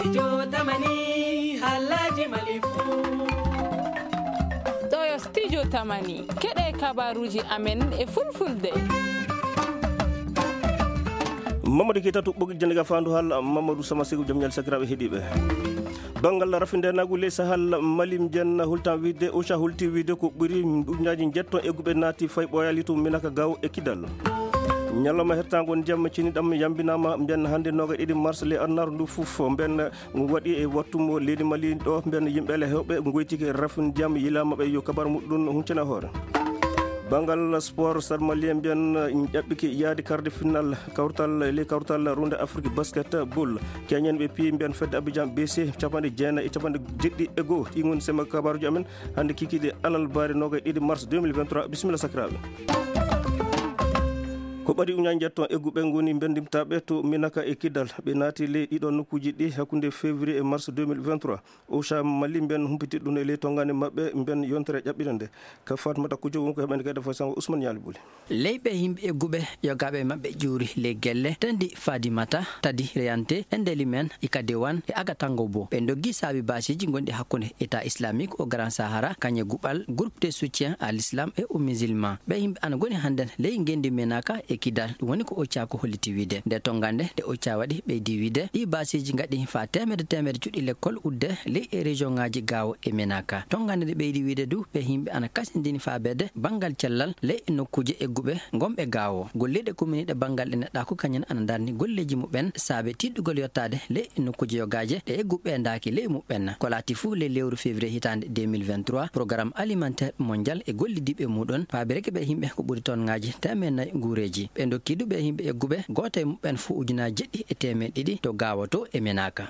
Studio Tamani Halaji Malifu. Ɗo studio Tamani keɗe kabaruji amen e fulfulde. Mamadou Keita to ɓogi jandiga fandu hal Mamadou Sama Segu jom ñal sakiraɓe heeɗiɓe bangal rafinde nagule sahal malim jen hultan wide ocha hulti wide ko ɓuri ɗuñaji jetto egguɓe naati fay ɓoyali to minaka gaw e kidal ñalawma hertagon jamma ciniɗam yambinama mben hande noga 2 mars le arnar ndu fof mben waɗi e wattumo leydi Mali ɗo mben yimɓele hewɓe goytike rafin jam yilamaɓe yo kabar muɗum huncana hoore bangal sport Stade Malien mbiyan ƴaɓɓiki yaade quart de finale kawtal ronde Afrique basketball keñen ɓe pi mbiyan fedde Abidjan BC capanɗe jeenayi e capanɗe jeɗɗi e goho ɗi goni sema kabaruji amen hande kikiɗe alal baari noga 2 mars 2023 bisimilla sakiraɓe ko ɓari uñaji jetton egguɓe goni bendimtaɓe to minaka e kiddal ɓe naati ley ɗiɗon nokkuji ɗi hakkude février e mars 2023 ocha Mali mben humpiti ɗum e ley tongane mabɓe mben yontere ƴaɓɓire nde ka Fatmata Kudjo wonko heɓande kayda fo sango Ousmane Yali Bouli leyɓe yimɓe egguɓe yogaɓe mabɓe ƴuuri ley gelle tandi Fadimata tadi reyante endeli men ikade wan e aga tango bo ɓe doggi saabi basiji gonɗi hakkude état islamique au grand sahara kañe guɓal groupe de soutien à l'islam et aux musulmans ɓe yimɓe ana goni hannden ley gendi menaka e kidal ɗum woni ko occa ko holliti wiide nde tongande nde occa waɗi ɓeydi wiide ɗi basiji gaɗi fa temedde cuuɗi l'école udde ley e région ngaji gawo e menaka tongande nde ɓeydi wiide du ɓe yimɓe ana kasindini fabede banggal cellal ley e nokkuji egguɓe gomɓe gawo golleɗe commune ɗe banggal ɗe neɗɗa ko kañen ana darni golleji muɓen saabe tiɗɗugol yettade ley e nokkuji yogaje ɗe egguɓe daki ley muɓen ko laati fuu ley lewru février hitande 2023 programme alimentaire mondial e gollidiɓe muɗon fabireke ɓe yimɓe ko ɓuuri ton ngaji temen guureji ɓe dokkiduɓe yimɓe egguɓe goto e muɓen fo ujunaji 700 to gawa to e menaka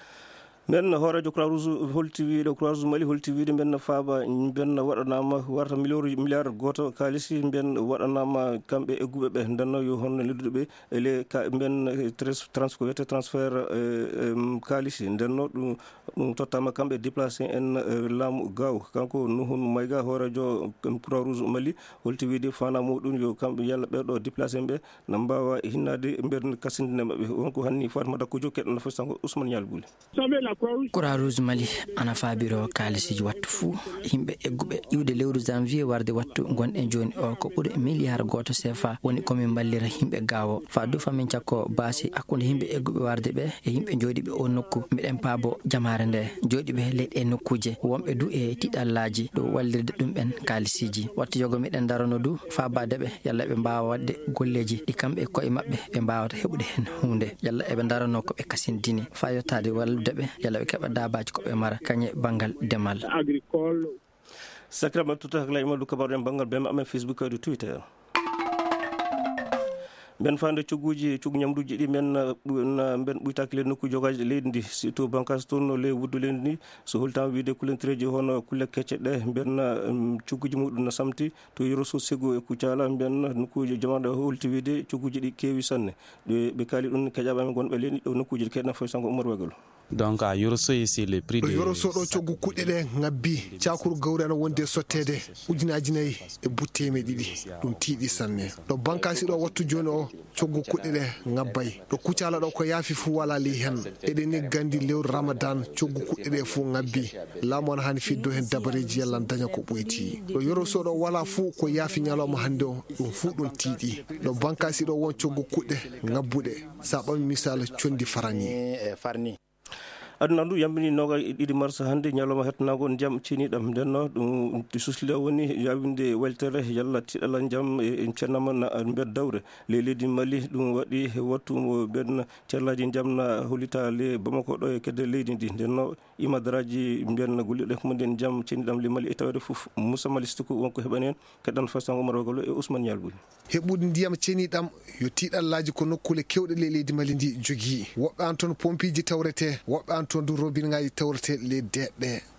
men hoorejo Croix Rouge holti wiide Croix Rouge Mali holti wiide mben faaba mben waɗanama warta milliard goto kalisi mben waɗanama kamɓe egguɓe ɓe ndenno yo honno lidduɓe ele mben ko wiyete transfert kalisi ndenno ɗum tottama kamɓe déplacé en laamu gaw kanko Nuhun Mayga hoorejo Croix Rouge Mali holti wiide fana muɗum yo kamɓe yalla ɓeɗo déplacé ɓe no mbawa hinnade mben kasindine mabɓe wonko hanni Fatmata Kudjo keɗɗo nafo sango Ousmane Yali Bouli Croix Rouge Mali ana faabiro kalisiji wattu fuu yimɓe egguɓe iwde lewru janvier warde wattu gonɗen joni o ko ɓuuri milliard goto CFA woni komin ballira yimɓe gawo fa du famin cakko baasi hakkude yimɓe egguɓe warde ɓe e yimɓe joɗiɓe o nokku miɗen paabo jamare nde joɗiɓe leyɗe e nokkuje wonɓe du e tiɗallaji ɗo wallirde ɗum ɓen kalisiji wattu yogo miɗen darano du fabadeɓe yalla ɓe mbawa wadde golleji ɗi kamɓe koye mabɓe ɓe mbawata heɓude hen hunde yalla eɓe darano ko ɓe kasindini fa yettade walludeɓe yalla ɓe keɓa dabaji koɓe mara kañe banggal demal agricole sacrament tout à fait imadou kabaru banggal bem amen Facebook e Twitter ben fande cugguji cuggu ñamduji ɗi men ben ɓuytaki le nokku jogaji leydi ndi surtout bankas toon le wuddu leydi ndi so holtan wiide kulentereji hono kulle kecce ɗe ben cugguji muɗum no samti to yoro so sego e kucala ben nokkuji jamande holti wiide cugguji ɗi keewi sanne ɓe kaali ɗum keƴaɓe amen gonɓe leydi ɗo nokkuji ɗi keɗna foy sango Oumar Wagalo donc a yoroso ici le prix de yoroso ɗo coggu kuɗɗe ɗe ngabbi cakuru gawri ana wonde sottede ujunaji 4 e butteme ɗiɗi ɗum tiiɗi sanne ɗo bankasi ɗo wattu joni o coggu kuɗɗe ɗe ngabbay ɗo kucala ɗo ko yaafi fuu wala li hen eɗen ni gandi lewru Ramadan coggu kuɗɗe ɗe fuu ngabbi laamu ana hani fiddo hen dabareji yallan daña ko ɓoyti ɗo yoroso ɗo wala fuu ko yaafi ñalawma hande o ɗum fuu ɗum tiiɗi ɗo bankasi ɗo won coggu kuɗɗe ngabbuɗe sa ɓami misal condi farani aduna ndu yambini noga 2 mars hande ñalawma hetnago jam ceniɗam ndenno ɗum susli o woni yawinde weltere yalla tiɗala jam e cennama na mbed dawre le leydi Mali ɗum waɗi wattu ben ceerlaji jamna hollita le Bamako ɗo e kedde leydi ndi ndenno imadaraji mbiyen golliɗe ko mumen jam ceniɗam le Mali e tawede foof Moussa Malistikou wonko heɓani hen keɗɗan façon Oumar Wagalo e Ousmane Yali Bouli heɓude ndiyam ceniɗam yo tiɗallaji ko nokkule kewɗe le leydi Mali ndi jogui woɓɓe an toon pompiji tawrete woɓɓe an toon du robine ngaji tawrete le deɗɗe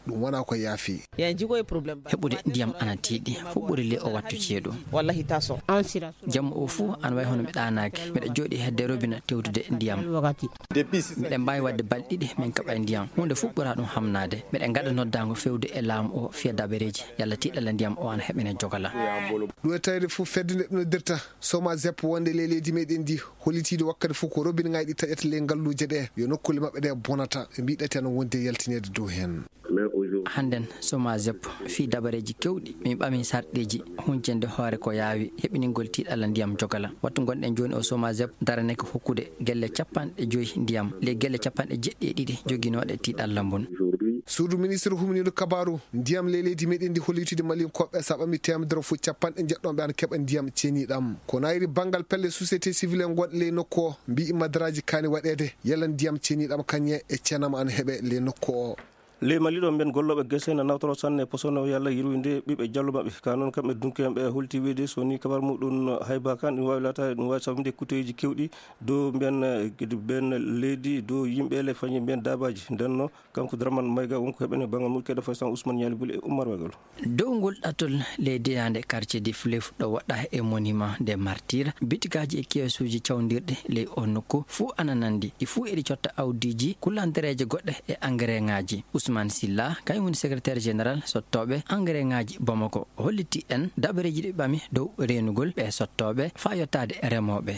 ɗum wona ko yaafi. heɓude ndiyam ana tiiɗi fuɓɓuri le o wattu ceeɗu jamma o fuu ana wayi hono mi ɗanaki mbiɗa jooɗi hedde robina tewtude ndiyam miɗen mbawi wadde balɗe ɗiɗi min kaɓa ndiyam hunde fuɓɓura ɗum hamnade miɗen gaɗa noddago fewde e laamu o fiya dabareji yalla tiiɗalla ndiyam o ana heɓene jogala ɗum e tawde fof fedde nde ɗum dirta soma zep wonde le leydi meɗen ndi hollitiide wakkati fof ko robine ngaji ɗi taƴata le ngalluje ɗe yo nokkule maɓɓe ɗe bonata ɓe mbiɗati ana wonde yaltinede dow hen. hannden soma zep fi dabareji kewɗi min ɓami sarɗeji huncende hoore ko yaawi heɓiningol tiiɗalla ndiyam jogala wattu gonɗen joni o soma zep darane ko hokkude gelle 50 ndiyam le gelle 72 joguinoɗe tiiɗalla mbon. suudu ministre humniɗo kabaru ndiyam le leydi meɗen ndi hollitude malin koɓɓe sa ɓami temedere fof capanɗe jeɗɗonɓe ana keeɓa ndiyam ceniɗam ko nayri banggal pelle société civil en gonɗe le nokku o mbi madaraji kani waɗede yalla ndiyam ceniɗam kañe e cenam ana heeɓe le nokku o. le maliɗo men golloɓe guese na nawtoro sanne posono yalla yirwinde ɓiɓe jallu maɓɓe ka noon kamɓe dunkeɓe hulti wiide so ni kabar muɗum hayba kan ɗum wawi lata ɗum wawi sabde kutoji kewɗi dow ben leydi dow yimɓele fañi ben dabaji ndenno kanko Dramane Mayga wonko heɓene banggal mulkeɗo faystan Ousmane Niali Bouli e Oumar Wagal dow ngol ɗatol leydi yande quartier du Fleuve ɗo waɗɗa e monument des martyrs bitikaji e keesuji cawdirɗe ley o nokku fuu ana nandi ɗi fuu eɗi cotta awdiji kullantereje goɗɗe e engrais ngaji Ousmane Silla kañum woni secrétaire général sottoɓe engrais ngaji Bamako holliti en dabareji ɗi ɓami dow renugol ɓe sottoɓe fa yettade remoɓe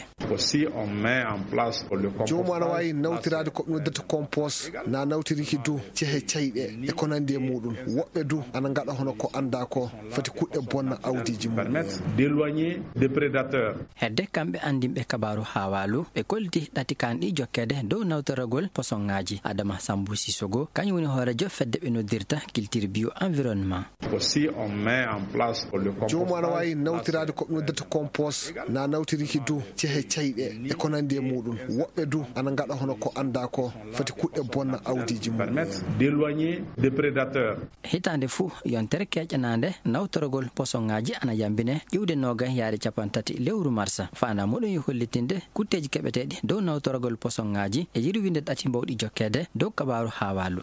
jomum ana wawi nawtirade ko noddata compost na nawtiriki du ceehe cayɗe e ko nandi e muɗum woɓɓe du ana gaɗa hono ko anda ko foti kuɗɗe bonna awdiji muɗum hedde kamɓe andinɓe kabaru ha walu ɓe kolliti ɗati kan ɗi jokkede dow nawtoragol posongaji Adama Sambou Sissogo kañum woni hoorejo fedde ɓe noddirta culture bio environnement jomum ana wawi nawtirade ko noddata compost na nawtiriki du ceehe cayɗe e ko nandi e muɗum woɓɓe du ana gaɗa hono ko anda ko foti kuɗɗe bonna awdiji muɗum hitande fuu yontere keƴanade nawtorogol posongaji ana yambine ƴiwde nogay yaade 30 lewru marsa fana muɗum yo hollitinde kutteji keɓeteɗi dow nawtorogol posongaji e yirwinde ɗati mbawɗi jokkede dow kabaru ha walu.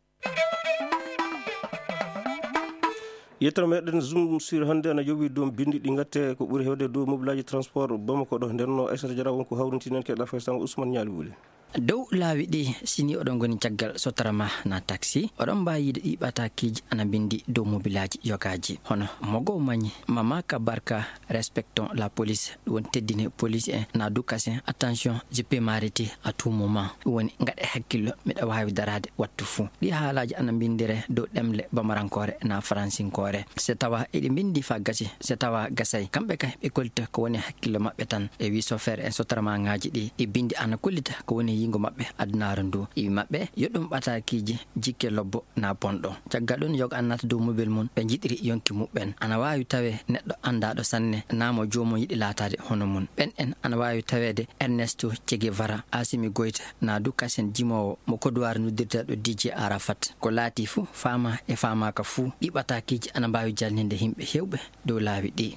yettere meɗen zoom sur hannde ana yowi dow bindi ɗi gatte ko ɓuuri hewde dow mobilaji transport Bamako ɗo ndenno Aissata Diarra wonko hawrintinen keɗa faystan Ousmane Niali Bouli dow laawi ɗi sini oɗon goni caggal sotarama na taxi oɗon mbawi yiide ɗi ɓatakiji ana bindi dow mobilaji yogaji hono mogo mañi Mama Kabarka respectons la police ɗum woni teddine police en na dukasen attention je peux m'arrêter à tout moment ɗum woni gaɗe hakkillo miɗa wawi darade wattu fuu ɗi haalaji ana bindire dow ɗemle bamarankore na francinkore so tawa eɗi bindi fa gasi so tawa gasay kamɓe kay ɓe kollita ko woni hakkillo maɓɓe tan e wi chauffeur en sotarama ngaji ɗi bindi ana kollita ko woni yingo maɓɓe adunaaru ndu iwi maɓɓe yoɗɗum ɓatakiji jikke lobbo na bonɗo caggal ɗum yoga annata dow mobile mum ɓe jiɗiri yonki muɓɓen ana wawi tawe neɗɗo andaɗo sanne namo jomum yiɗi latade hono mum ɓen en ana wawi tawede Ernesto Che Guevara Assimi Goïta na du kasen jimowo mo kodowar noddirteɗo DJ Arafat ko laati fuu fama e famaka fuu ɗi ɓatakiji ana mbawi jalninde himɓe hewɓe dow laawi ɗi.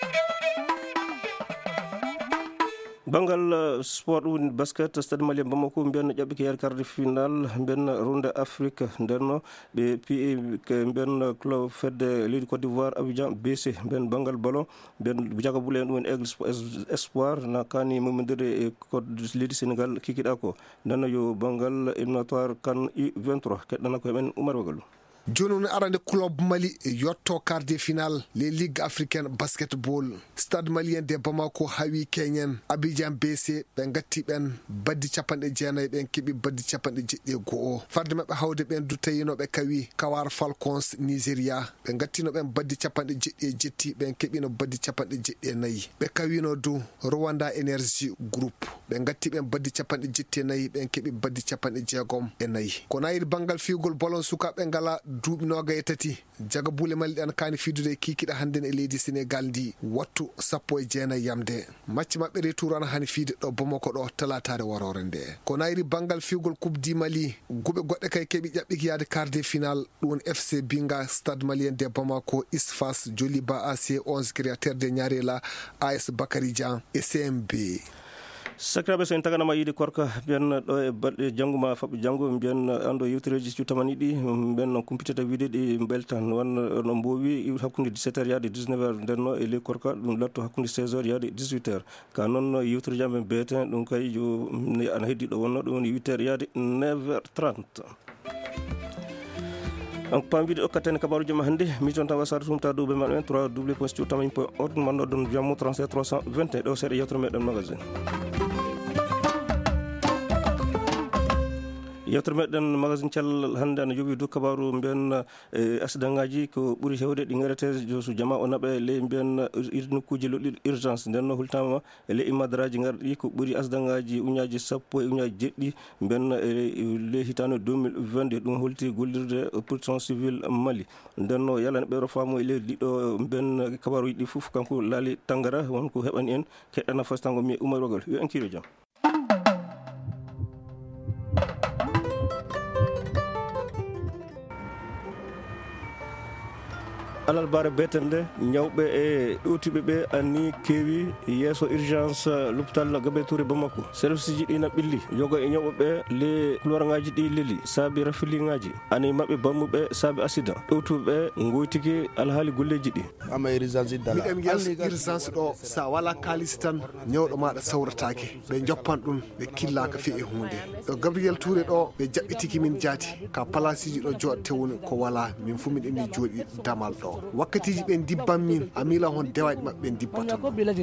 bangal sport woni basket stade malien Bamako mbiyanno ƴaɓɓi ko yaari quart final mbiyanno ronde Afrique ndenno ɓe pii mbiyanno club fedde leydi Côte d'Ivoire Abidjan BC mbiyan bangal ballon mbiyan jagabule en ɗum woni aigle espoir na kani momodire e code leydi Sénégal kikiɗa ko ndenno yo bangal éliminatoire CAN U23 keɗɗana ko heɓen Oumar Wagal joni on arande club Mali yotto quart de finale les ligues africaines basketball stade malien de Bamako hawi keñen Abidjan BC ɓe gatti ɓen baddi 90 ɓen keeɓi baddi 101 farde mabɓe hawde ɓen du tawinoɓe kawi Kawar Falcons Nigeria ɓe gattino ɓen baddi 97 ɓen keeɓino baddi 94 ɓe kawino du Rwanda Energy Group ɓe gatti ɓen baddi 74 ɓen keeɓi baddi 64 ko nayiri bangal fiigol ballon sukaɓe ngala duuɓi 23 jagabule Mali ɗan kani fidude kikiɗa hannden e leydi Sénégal ndi wattu 19 yamde match maɓɓe retour ana hani fiide ɗo Bamako ɗo talatare warore nde ko nayri bangal fiugol coupe du Mali guɓe goɗɗe kay keeɓi ƴaɓɓiki yaade quart de final ɗum woni FC Binga stade malien de Bamako Isfas Joliba AC 11 créateur de Ñarela AS Bakary Dian et CMB sakiraɓe so en taganama yiide korka mbiyen ɗo e balɗe jangguma fabɓe janggo mbiyen ando yewtereji cuttamani ɗi mbiyen kumpitata wiide ɗi beltan won no mbowi hakkude 17 heures yaade 19 heures ndenno e ley korka ɗum latto hakkude 16 heures yaade 18 heures ka noon yewtere jamen beeten ɗum kay jo ana heddi ɗo wonno ɗum woni 8 heures yaade 9 heures 30 donc pamwiide ɗokkatene kabaruji ma hannde mission tan wasade tumta duuɓe maɗumen 3w.cuttamani.org manno ɗon jammo 37 321 ɗo seeɗa yewtere meɗen magasin yewtere meɗen magasin cellal hannde ana jogii dow kabaru mbiyen accident ngaji ko ɓuri hewde ɗi garete so jama o naɓe ley mbiyen nokkuji loɗɗiɗo urgence nden no hultama e ley imadaraji garɗi ko ɓuri accident ngaji uñaji sappo e uñaji jeɗɗi mbiyen ley hitande 2022 ɗum holti gollirde protection civile Mali nden no yalane ɓeɗo faamu e ley ɗiɗo mbiyen kabaruji ɗi fof kanko laali Tangara wonko heɓani en keɗɗana fastango mi Oumar Rogol yo en kiiro jaam. alal bare beten nde ñawɓe e ɗowtiɓe ɓe anni keewi yeeso urgence l'hôpital Gabe Touré Bamako service ji ɗi na ɓilli yoga e ñawɓeɓe le couloir ngaji ɗi leeli saabi rafili ngaji ani mabɓe bammuɓe saabi accident ɗowtuɓeɓe goytiki alhaali golleji ɗi miɗen yes urgence ɗo sa wala kalis tan ñawɗo maɗa sawratake ɓe joppan ɗum ɓe killaka fi e hunde ɗo Gabriel Touré ɗo ɓe jaɓɓitiki min jaati ka place ji ɗo joɗte woni ko wala min fu miɗen mi jooɗi damal ɗo wakkatiji ɓen dibban min a miila hon dewaɗi maɓɓe ɓen dibbatan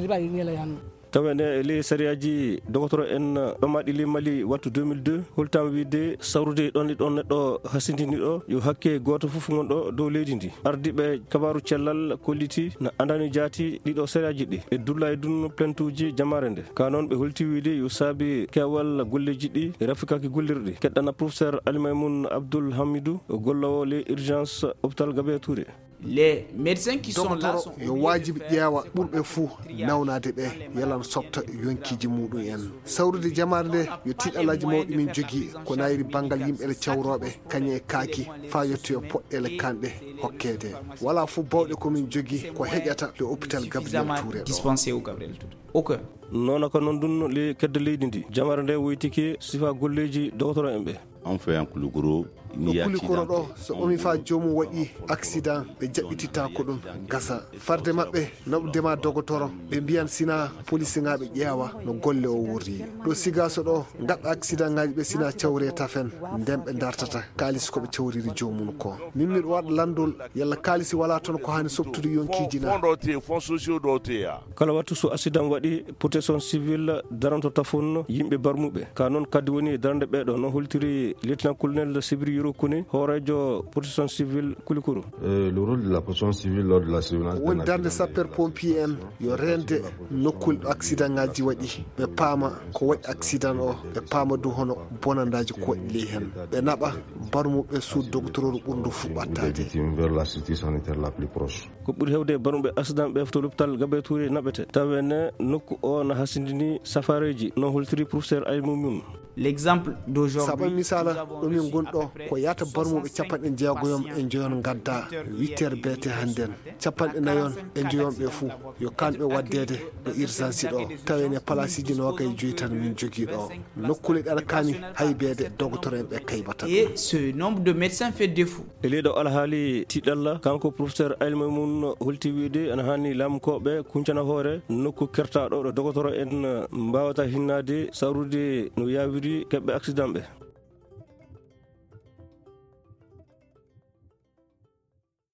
tawene e ley sariyaji dogotoro en ɗomaɗi ley Mali wattu 2002 holtama wiide sawrude ɗon e ɗon neɗɗo hasindini ɗo yo hakke goto foof gonɗo dow leydi ndi ardiɓe kabaru cellal kolliti no andani jaati ɗiɗo sariyaji ɗi e dulla e dun plainte uji jamare nde ka noon ɓe holti wiide yo saabi kewal golleji ɗi e rafikaki gollirɗi keɗɗana professeur Alimaymoun Abdoul Hamidou gollowo ley urgence hôpital Gabe Touré. Les médecins qui sont là sont yo wajibi ƴeewa ɓurɓe fuu nawnade ɓe yalan softa yonkiji muɗum en sawrude jamare nde yo tiiɗalaji mawɗi min jogui ko nayiri banggal yimɓele cawroɓe kañe e kaaki fa yettoyo poɗɗele kanɗe hokkede wala fo bawɗe komin jogui ko heƴata le hôpital Gabriel Touré dispensé au Gabriel Touré ok noon ko noon ɗum le kedde leydi ndi jamare nde woytiki sifa golleji dogotoro en ɓe on fait un Koulougouro Koulikoro ɗo so ɓomi fa jomum waɗi accident ɓe jaɓɓititta ko ɗum gasa farde maɓɓe naɓudema dogotoro ɓe mbiyan sina police ngaɓe ƴeewa no golle o wurri ɗo sigaso ɗo gaɓɓe accident ngaji ɓe sina cawre tafen nden ɓe dartata kalis koɓe cawriri jomum ko min miɗo waɗa landol yalla kalisi wala toon ko hani softude yonkiji na kala wattu so accident waɗi protection civile daranto tafon yimɓe barmuɓe ka noon kadi woni darde ɓeɗo no holtiri lieutenant colonel Sibiri Kuni horejo protection civile Koulikoro. Le rôle de la protection civile lors de la surveillance woni darde sapeur pompier en yo rende nokkul ɗo accident ngaji waɗi ɓe paama ko waɗi accident o ɓe paama dow hono bonandaji ko waɗi ley hen ɓe naɓa barmuɓe suud doctoreur ɓurdu fuɓɓattade vers la cité sanitaire la plus proche. ko ɓuri hewde barmuɓe accident ɓe to l'hôpital Gabe Touré naɓete tawene nokku o no hasindini safareji no holtiri professeur Alimaymoun. L'exemple d'aujourd'hui saɓa misala ɗomin gonɗo ko yata barmuɓe capanɗe jeegoyom e joyon gadda 8 heures beete hannden capanɗe nayon e joyonɓe fuu yo kanɓe waddede ɗo urgence ɗo tawene place ji noga e joyi tan min jogui ɗo nokkule ɗaɗa kani haybede docteur en ɓe kaybata et ce nombre de médecins fait défaut e leyɗo alhaali tiɗalla kanko professeur Alimaymoun holti wiide ana hanni lamkoɓe kuncana hoore nokku kertaɗo ɗo docteur en mbawata hinnade sawrude no yawiri keɓɓe accident ɓe